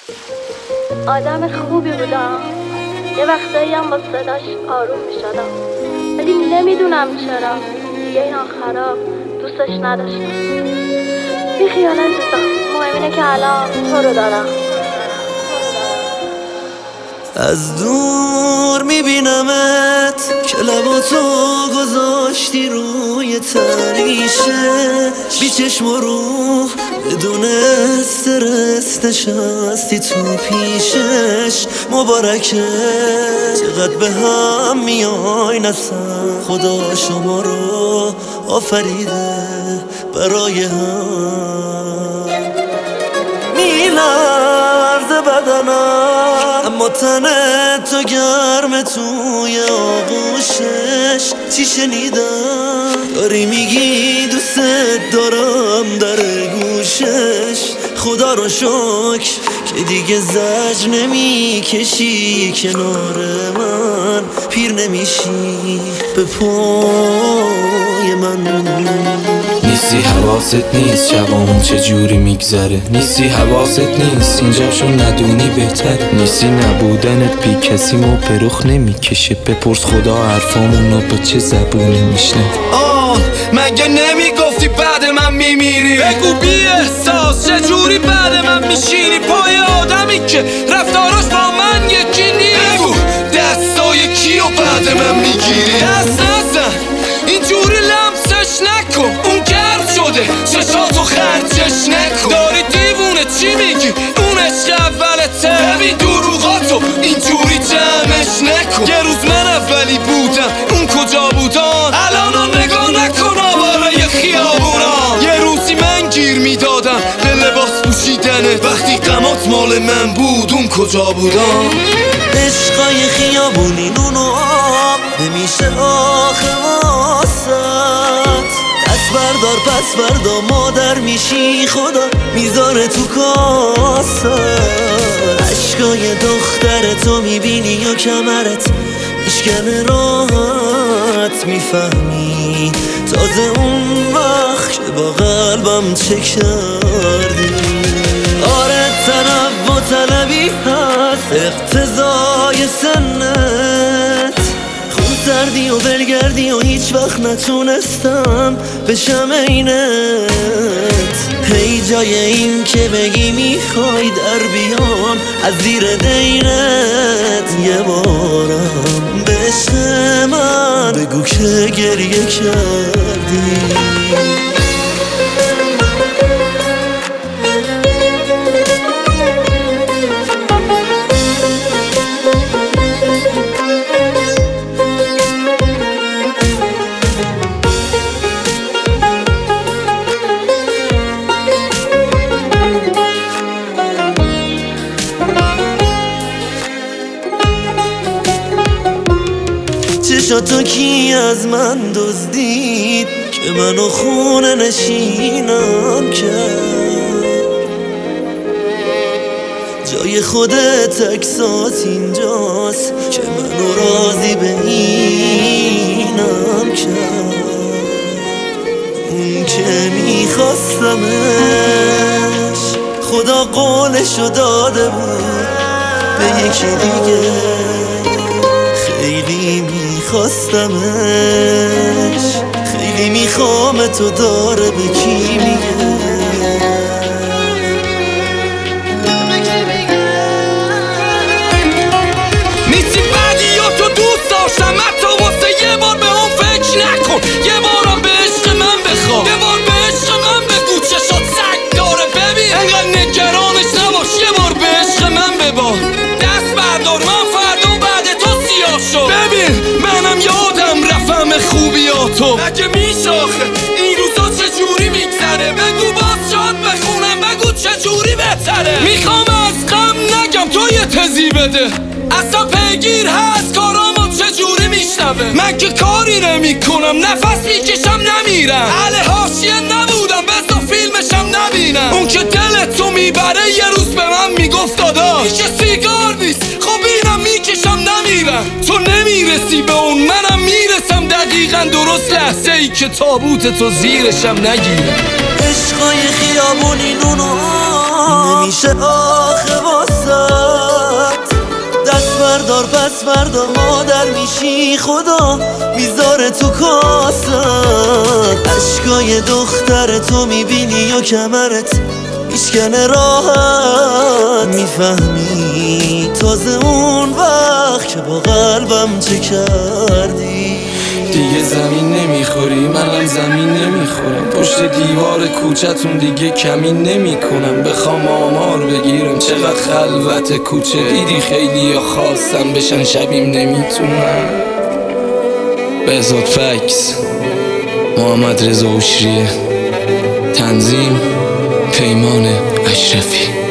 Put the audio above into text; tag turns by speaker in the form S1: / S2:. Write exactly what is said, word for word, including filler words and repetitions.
S1: آدم خوبی بودم، یه وقتایی هم با صداش آروم میشدم، ولی نمیدونم چرا دیگه این آخرا دوستش نداشتم. بی خیال عزیزم، مهم اینه که الان تو رو دارم.
S2: از دور میبینمت که لباتو گذاشتی روی تریشه، بی چشم و روح بدون استرس نشستی تو پیشش. مبارکه چقدر به هم میای نسن، خدا شما رو آفریده برای هم. میلرزه بدنم اما تنه تو گرم توی آغوشش. چی شنیدم داری میگی دوست دارم در گوشش. خدا رو شکر که دیگه زجر نمیکشی کنار من، پیر نمیشی به پای من.
S3: نیستی حواست نیست شبامون چجوری میگذره، نیستی حواست نیست اینجاشو ندونی بهتر، نیستی نبودنت بی کسی ما پرخ نمیکشه. بپرس خدا حرفامونو با چه زبونی میشنه.
S4: آه مگه نمیگفتی بعد من میمیری؟ بگو بی احساس چجوری بعد من میشینی پای آدمی که رفتاراش با من یکی نیست؟ بگو دستای کیو بعد من میگیری؟ دست نزن اینجوری لمسش نکن، اون گرد شده چشاتو خرجش نکن. داری دیوونه چی میگی؟ اون عشق اولته، ببین دروغاتو اینجوری جمعش نکن. یه روز من اولی بودم اون کجا بودن؟ الان نگاه نکن آواره خیابونان. یه روزی من گیر میدادم به لباس پوشیدنه، وقتی قمات مال من بود اون کجا بودن؟
S2: عشقای خیابونی نون و آب نمیشه آخه واسط. دست بردار پس بردا مادر میشی، خدا میذاره تو کاسه. عشقای دختر تو میبینی یا کمرت میشکنه راحت میفهمی تازه اون وقت که با قلبم چه کردی. آره طرف و طلبی هست اقتضای سنت، خون سردی و بلگردی و هیچ وقت نتونستم بشم اینت. هی جای این که بگی میخوای در بیام از زیر دینت، یه بارم به عشق من بگو که گریه کردی. چشاتو کی از من دزدید که منو خونه نشینم کرد؟ جای خودت اکسات اینجاست که منو راضی به اینم کرد. اون که میخواستمش خدا قولشو داده بود به یکی دیگه، خیلی میخواستمش خیلی میخوام تو داره به کی میگه.
S4: نیستی بدی یا تو دوست داشتم، حتی واسه یه بار به اون فکر نکن. یه بارم به عشق من بخواه، یه بار به عشق من بگو چشات سگ داره. ببین انقدر نگرانش نباش، یه بار به عشق من ببار. دست بردار من فردا بعد تو سیاه شد. ببین منم یادم رفم خوبیاتو، مگه میشه آخه این روزا چجوری میگذره؟ بگو باز شاد بخونم بگو چجوری بهتره. میخوام از غم نگم تو یه تزی بده، اصلا پیگیر هست کارامو چجوری میشنوه. من که کاری نمی کنم نفس میکشم نمیرم، اهل حاشیه نبودم بذار فیلمشم نبینم. اون که دلتو میبره یه روز به من میگفت دادا هیچ سیگار نیست، خب اینم میکشم نمیرم. تو نمیرسی به اون منم میرسم دقیقا درست لحظه ای که تابوت تو زیرشم نگیرم.
S2: عشقای خیابونی نونو نمیشه میشه آخه واسد. دست بردار پس فردا مادر میشی، خدا میذاره تو کاست. اشکای دختر تو میبینی و کمرت میشکنه راحت. میفهمی تازه اون وقت که با قلبم چه کردی.
S3: دیگه زمین نمیخوری منم زمین نمیخورم، پشت دیوار کوچتون دیگه کمین نمیکنم. بخوام آمار بگیرم چقدر خلوت کوچه، دیدی خیلی یا خواستن بشن شبیم نمیتونم. بهزاد فکس، محمد رضا عشریه، تنظیم پیمان اشرفی.